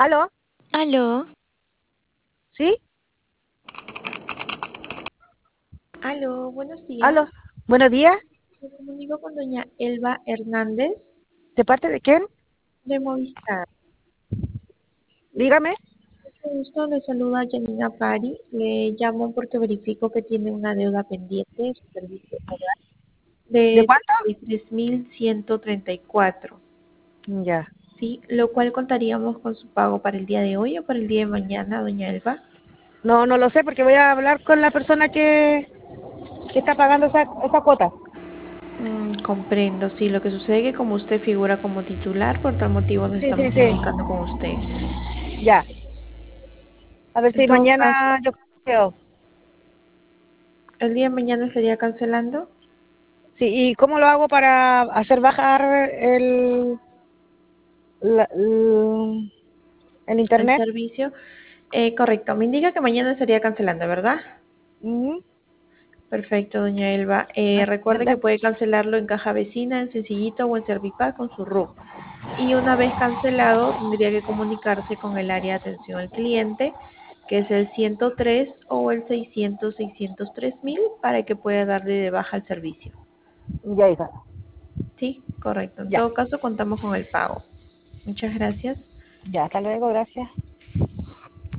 ¿Aló? Aló, ¿Sí? aló, buenos días. ¿Aló? Buenos días. Me comunico con doña Elba Hernández ¿De parte de quién? de Movistar. Dígame. Mucho gusto, le saluda Janina Pari. Le llamo porque verifico que tiene una deuda pendiente de su servicio hogar ¿De de cuánto? 33.134, Ya. ¿sí? Lo cual contaríamos con su pago para el día de hoy o para el día de mañana, doña Elba. No, no lo sé porque voy a hablar con la persona que está pagando esa cuota. Comprendo, sí. Lo que sucede es que como usted figura como titular, por tal motivo nos Sí, estamos sí, sí. comunicando con usted. Ya. A ver En si todo caso, mañana yo creo. el día de mañana estaría cancelando Sí, ¿y cómo lo hago para hacer bajar el el internet? servicio. Correcto, me indica que mañana estaría cancelando, ¿verdad? Ujú. Perfecto, doña Elba. Recuerde que ¿Entiendes? puede cancelarlo en caja vecina, en Sencillito o en Servipack con su RUC. Y una vez cancelado, tendría que comunicarse con el área de atención al cliente, que es el 103 o el 600-603.000, para que pueda darle de baja el servicio. Ya, hija. Sí, correcto. En Ya. todo caso, contamos con el pago. Muchas gracias. Ya, hasta luego, gracias.